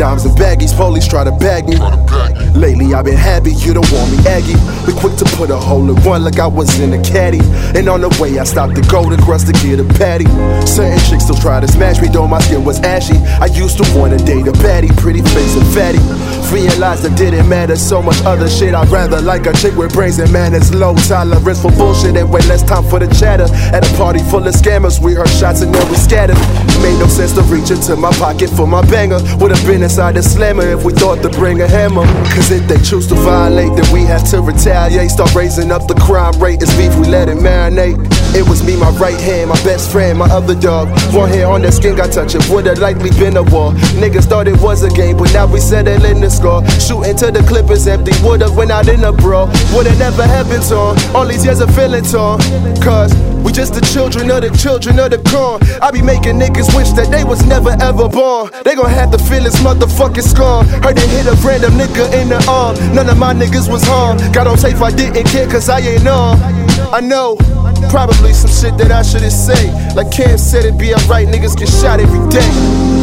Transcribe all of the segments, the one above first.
dimes and baggies, police try to bag me. Lately I've been happy, you don't want me aggy. We quick to put a hole in one like I was in a caddy. And on the way I stopped to go to Crust to get a patty. Certain chicks still try to smash me, though my skin was ashy. I used to want to date a baddie, pretty face and fatty. Realized it didn't matter, so much other shit. I'd rather like a chick with brains and manners. Low tolerance for bullshit and way less time for the chatter. At a party full of scammers, we heard shots and then we scattered. Made no sense to reach into my pocket for my banger. Would've been inside the slammer if we thought to bring a hammer. Cause if they choose to violate, then we have to retaliate. Start raising up the crime rate, it's beef, we let it marinate. It was me, my right hand, my best friend, my other dog. One hair on their skin, got touched, it would've likely been a war. Niggas thought it was a game, but now we settle in the score. Shooting till the clip is empty, would've went out in a brawl. Would've never happened to all these years of feeling torn. Cause we just the children of the corn. I be making niggas wish that they was never ever born. They gon' have to feel this motherfucking scorn. Heard they hit a random nigga in the arm. None of my niggas was harmed. Got on tape, I didn't care cause I ain't on. I know, probably some shit that I shouldn't say. Like Cam said, it'd be alright, niggas get shot every day.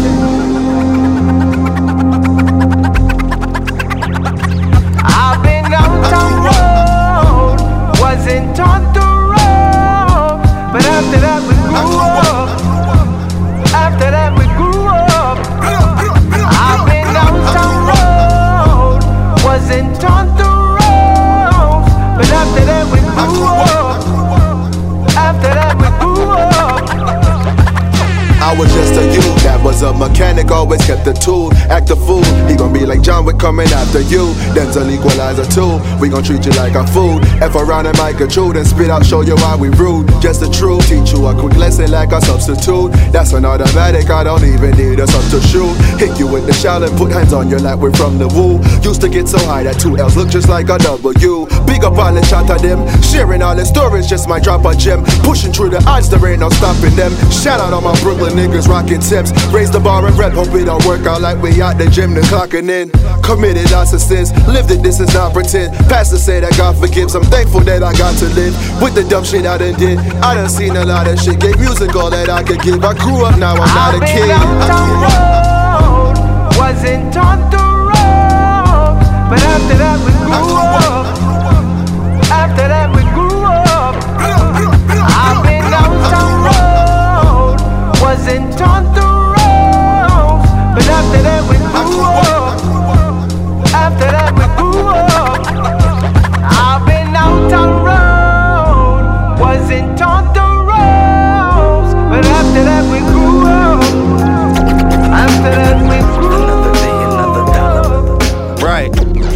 I've been downtown road, wasn't taught to roll, but after that we grew up. After that we grew up. I've been downtown road, wasn't taught to roll, but after that we grew up. After that we grew up. I was just a youth that was a mechanic, always kept the tool. Act a fool, he gon' be like John Wick coming after you. Denzel Equalizer 2, we gon' treat you like a food. F around and Mike and True, then spit out, show you why we rude. Just the truth, teach you a quick lesson like a substitute. That's an automatic, I don't even need a substitute. Hit you with the shout and put hands on you like we're from the woo. Used to get so high that 2 L's look just like a W. Big up all the shot at them, sharing all the stories, just might drop a gem. Pushing through the odds, there ain't no stopping them. Shout out all my Brooklyn niggas rocking tips. Raise the bar and rep, hope it don't work out like we out the gym then clocking in. Committed lots of sins, lived it, this is not pretend. Pastor said that God forgives, I'm thankful that I got to live. With the dumb shit I done did, I done seen a lot of shit. Gave music all that I could give. I grew up, now I'm not a kid. Road, wasn't taught to roll, but after that we grew up. After that we grew up. I've been downtown road, wasn't taught to roll, but after that we grew up. After that we grew up. I've been downtown road, wasn't taught to roll, but after that we grew up. After that we grew up. Another day, another dollar. Right.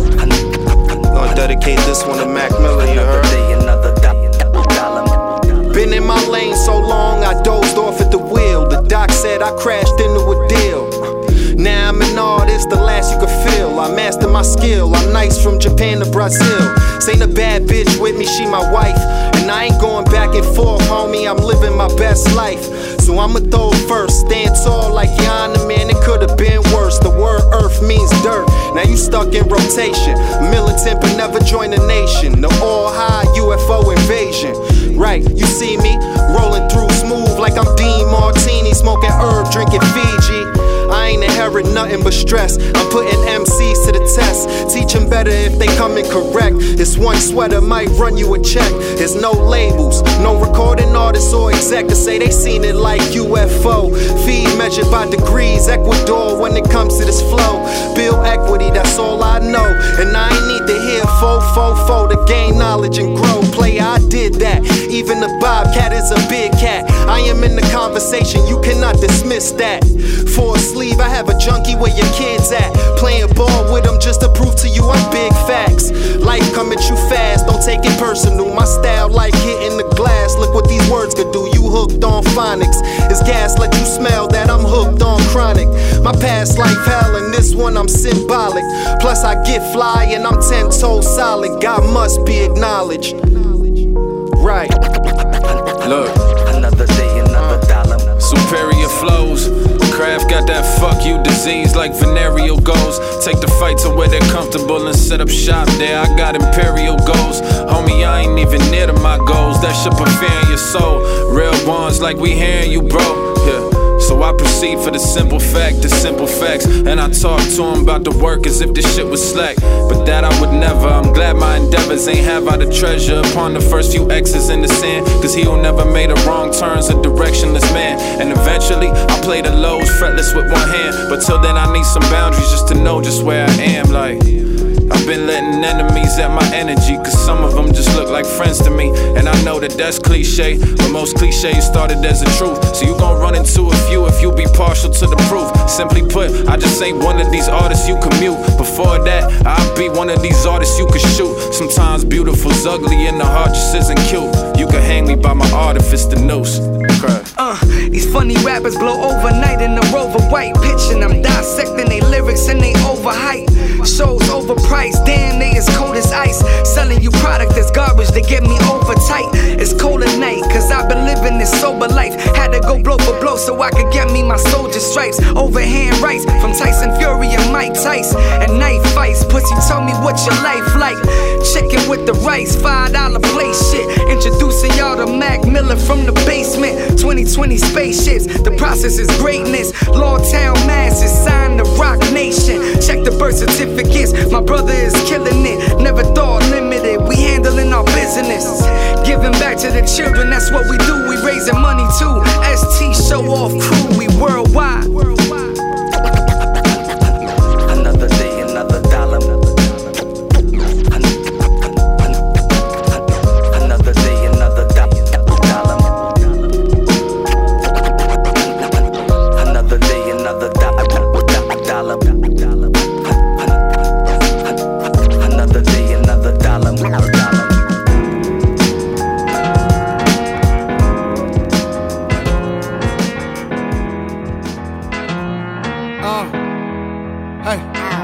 Gonna dedicate this one to Mac Miller, you heard? Another day, another dollar. Been in my lane so long, I dozed off at the wheel. The doc said I crashed into a deal. Now I'm an artist, the last you could feel. I mastered my skill, I'm nice from Japan to Brazil. This ain't a bad bitch with me, she my wife. And I ain't going back and forth, homie, I'm living my best life. So I'ma throw it first, stand tall like Yana, man, it could've been worse. The word earth means dirt, now you stuck in rotation. Militant but never join a nation. The all-high UFO invasion. Right, you see me rolling through smooth like I'm Dean Martini, smoking herb, drinking Fiji. I ain't inherit nothing but stress. I'm putting MCs to the test. Teach them better if they come incorrect. This one sweater might run you a check. There's no labels, no recording artists or exec to say they seen it like UFO. Feed measured by degrees, Ecuador when it comes to this flow. Build equity, that's all I know. And I ain't need to hear fo to gain knowledge and grow. Play, I did that. Even the Bobcat is a big cat. I am in the conversation, you cannot dismiss that. For a sleeve, I have a junkie where your kids at. Playing ball with them just to prove to you I'm big facts. Life come at you fast, don't take it personal. My style like hitting the glass. Look what these words could do, you hooked on phonics. It's gas, let you smell that I'm hooked on chronic. My past life hell and this one I'm symbolic. Plus I get fly and I'm 10 toes solid. God must be acknowledged. Right. Look, Another day, another dollar. superior flows. Craft got that fuck you disease like venereal goals. Take the fight to where they're comfortable and set up shop there. I got imperial goals. Homie, I ain't even near to my goals. That should prepare your soul. Real ones like we hearing you, bro. Yeah. So I proceed for the simple facts. And I talk to him about the work as if this shit was slack. But that I would never. I'm glad my endeavors ain't have out of treasure upon the first few X's in the sand. Cause he who never made a wrong turn's a directionless man. And eventually I play the lows fretless with one hand. But till then I need some boundaries just to know just where I am. Like, I've been letting enemies at my energy, cause some of them just look like friends to me. And I know that that's cliche, but most cliches started as a truth. So you gon' run into a few if you be partial to the proof. Simply put, I just ain't one of these artists you can mute. Before that, I'll be one of these artists you can shoot. Sometimes beautiful's ugly and the heart just isn't cute. You can hang me by my art if it's the noose. These funny rappers blow overnight in the Rover white. Pitching them, dissecting they lyrics and they overhype. Shows overpriced, damn they as cold as ice. Selling you product that's garbage, they get me over tight. It's cold at night, cause I've been living this sober life. Had to go blow for blow so I could get me my soldier stripes. Overhand rights from Tyson Fury and Mike Tyson. And night fights, pussy told me what your life like. Chicken with the rice, $5 plate shit. Introducing y'all to Mac Miller from the basement. 2020 spaceships, the process is greatness. Lawtown masses, signed the Rock Nation. Check the birth certificates, my brother is killing it. Never thought limited, we handling our business. Giving back to the children, that's what we do. We raising money too. ST show off crew, we worldwide. Another day, another dollar. Another day, another dollar. Another day, another dollar. Another day, another dollar. Hey.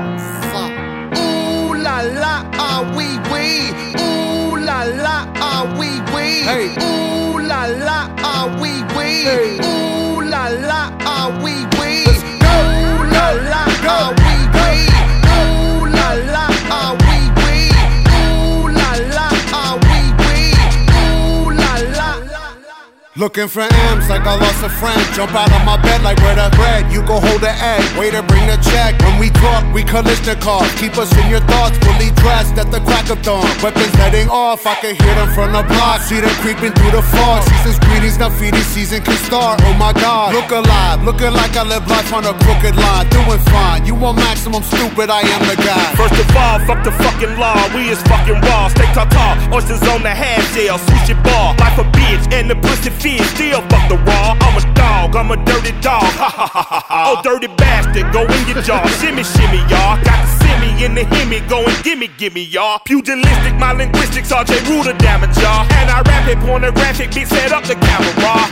Ooh la la, ah wee wee. Ooh la la, ah wee wee. Hey. Ooh la la, ah wee wee. Hey. Ooh la la, ah wee wee. Ooh la la, ah wee wee. Ooh la la, ah wee wee. Ooh la la, ah wee wee. Ooh la la. Looking for M's like I lost a friend. Jump out of my bed like where the bread. You go hold the egg, waiter bring the check. When we talk, we Kalishnikov. Keep us in your thoughts, fully dressed at the crack of dawn. Weapons heading off, I can hear them from the block. See them creeping through the fog. Season's greetings, now feeding season can start. Oh my God, look alive, looking like I live life on a crooked line. Doing fine, you want maximum stupid, I am the guy. First of all, fuck the fucking law. We is fucking raw. Steak tartare, oysters on the half shell, sushi bar. Life a bitch and the pussy fish. Still fuck the raw. I'm a dog, I'm a dirty dog. Ha ha ha ha ha. Oh dirty bastard, go in your jaw. Shimmy shimmy y'all. Got the simmy in the hemi. Go and gimme y'all. Pugilistic, my linguistics, RJ Ruder damage y'all. And I rap it, pornographic, bitch set up the camera.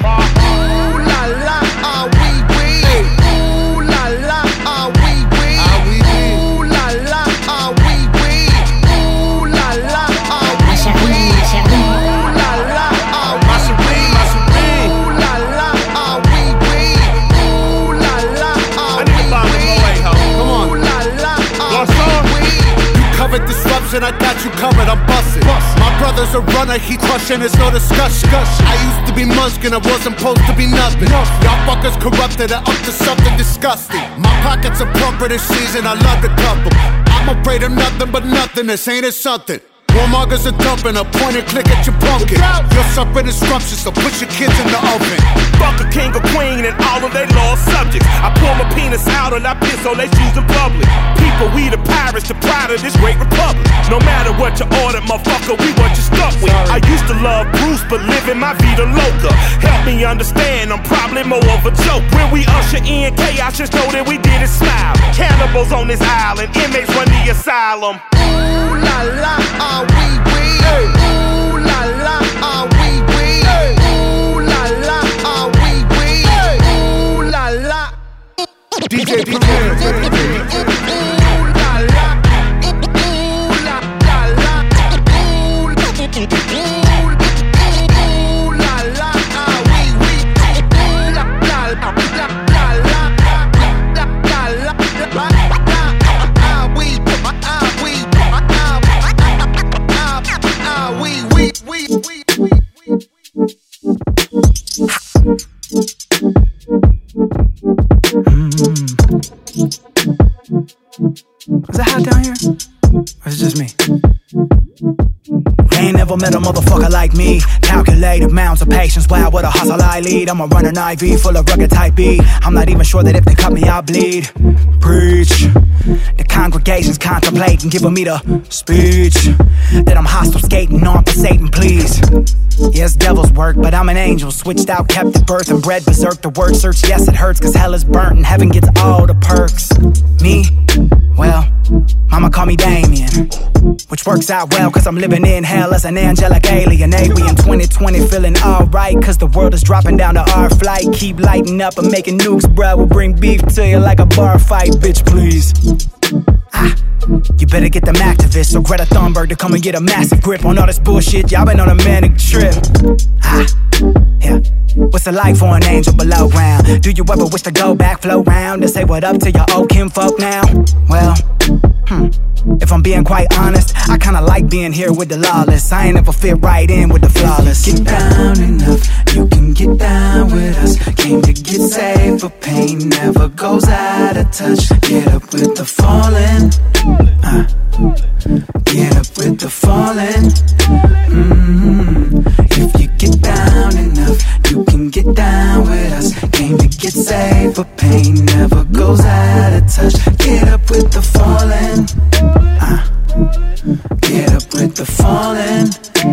Ooh la la, ah wee wee. Ooh la la, ah wee wee. Ooh la la, ah wee wee. Ooh la la, ah wee wee. Ooh la la, ah wee wee. Ooh la la, ah wee wee. Ooh la la, ah wee wee. Come on. Ooh la la, ah wee wee. You covered disruption, I got you covered, I'm bustin'. My brother's a runner, he crushing, it's no discussion. I used to be Munchkin, I wasn't supposed to be nothing. Y'all fuckers corrupted and up to something disgusting. My pockets are plumper this season, I love to cup 'em. I'm afraid of nothing but nothingness, ain't it something? Warmongers are dumping, a point and click at your pumpkin. You're suffering disruption, so put your kids in the oven. Fuck a king or queen and all of they lost subjects. I pull my penis out and I piss on they shoes in public. People, we the pirates, the pride of this great republic. No matter what you order, motherfucker, we what you stuck with. I used to love Bruce, but living my vida loca. Help me understand, I'm probably more of a joke. When we usher in chaos, just know that we did it smile. Cannibals on this island, inmates run the asylum. Ooh la la, ah wee wee. Ooh la la, ah wee wee. Ooh la la, ah wee wee. Ooh la la. DJ Premier. Ooh la la. Ooh la la la. Ooh la la, ah wee wee. Ooh la la la la la la la la. We never met a motherfucker like me. Calculated amounts of patience, wow, what a hustle I lead. I'm a running IV full of rugged type B. I'm not even sure that if they cut me, I'll bleed. Preach. The congregation's contemplating, giving me the speech that I'm hostile skating on for Satan, please. Yes, devil's work, but I'm an angel. Switched out, kept at birth and bred berserk. The word search, yes, it hurts, cause hell is burnt and heaven gets all the perks. Me? Well, mama call me Damien, which works out well, cause I'm living in hell as an angelic alien. We in 2020 feeling alright, cause the world is dropping down to our flight. Keep lighting up and making nukes, bruh. We'll bring beef to you like a bar fight, bitch, please. You better get them activists or Greta Thunberg to come and get a massive grip on all this bullshit. Y'all been on a manic trip. Yeah. What's it like for an angel below ground? Do you ever wish to go back, flow round, and say what up to your old kinfolk now? Well, if I'm being quite honest, I kinda like being here with the lawless. I ain't ever fit right in with the flawless. Get down enough, you can get down with us. Came to get saved, but pain never goes out of touch. Get up with the fallen. Get up with the fallen. If you get down enough, you can get down with us. Came to get saved, but pain never goes out of touch. Get up with the fallen. Get up with the fallen.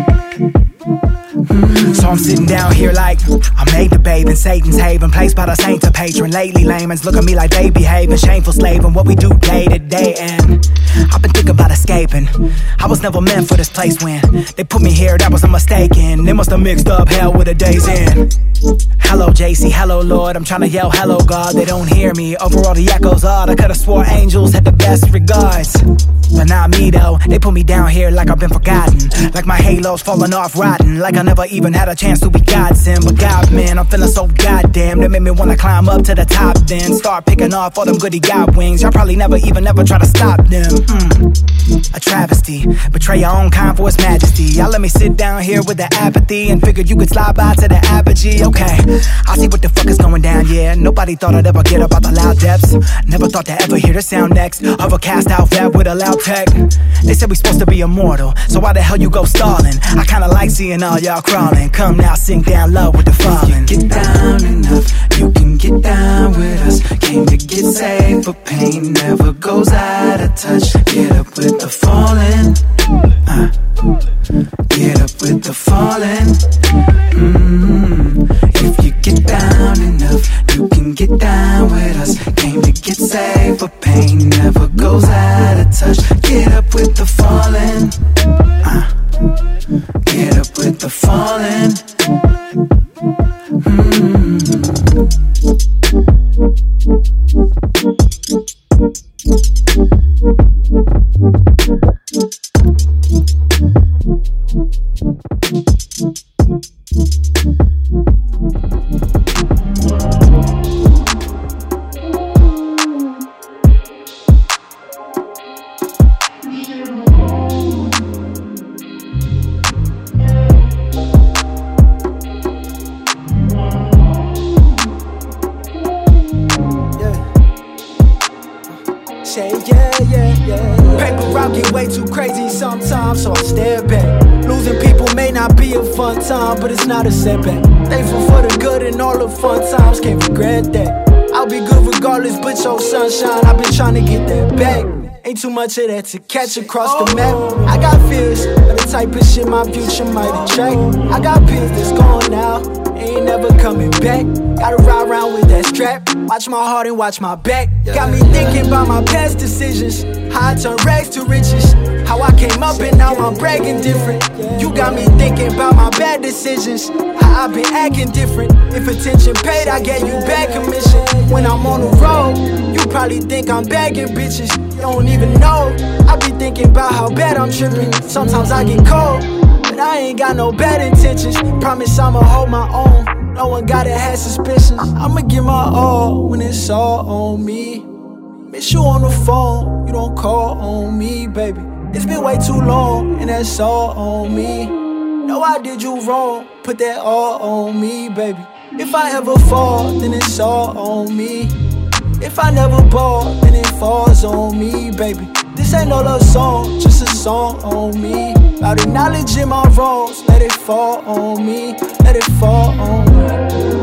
So I'm sitting down here like I made the babe in Satan's haven, placed by the saint to patron. Lately layman's look at me like they behaving, shameful slaving what we do day to day. And I've been thinking about escaping. I was never meant for this place. When they put me here, that was a mistake, and they must have mixed up hell with a day's end. Hello JC, hello Lord, I'm trying to yell hello God, they don't hear me. Overall the echoes odd, I could've swore angels had the best regards, but not me though. They put me down here like I've been forgotten, like my halo's falling off rotten, like I never even had a chance to be God's sin. But God, man, I'm feeling so goddamn, that made me wanna climb up to the top, then start picking off all them goody God wings. Y'all probably never try to stop them. A travesty, betray your own kind for its majesty. Y'all let me sit down here with the apathy and figured you could slide by to the apogee. Okay, I see what the fuck is going down, yeah. Nobody thought I'd ever get up out the loud depths. Never thought to ever hear the sound next of a cast out vet with a loud tech. They said we supposed to be immortal, so why the hell you go stalling? I kinda like seeing all y'all crawling. Come now, sink down low with the falling. Get down enough, you can get down with us. Came to get saved, but pain never goes out of touch. Get up with the fallen. Get up with the fallen. If you get down enough, you can get down with us. Came to get saved, but pain never goes out of touch. Get up with the fallen. Get up with the fallen. Paper route get way too crazy sometimes, so I stare back. Losing people may not be a fun time, but it's not a setback. Thankful for the good and all the fun times, can't regret that. I'll be good regardless, but your sunshine, I've been trying to get that back. Ain't too much of that to catch across the map. I got fears of the type of shit my future might attract. I got pills that's gone now, ain't never coming back. Gotta ride around with that strap, watch my heart and watch my back. Got me thinking about my past decisions, how I turned rags to riches, how I came up and now I'm bragging different. You got me thinking about my bad decisions, how I've been acting different. If attention paid, I get you back commission. When I'm on the road, you probably think I'm bagging bitches. You don't even know, I be thinking about how bad I'm tripping. Sometimes I get cold, but I ain't got no bad intentions. Promise I'ma hold my own, no one gotta have suspicions. I'ma give my all when it's all on me. Miss you on the phone, you don't call on me, baby. It's been way too long, and that's all on me. Know I did you wrong, put that all on me, baby. If I ever fall, then it's all on me. If I never ball, then it falls on me, baby. This ain't no love song, just a song on me. About acknowledging my wrongs. Let it fall on me, let it fall on me.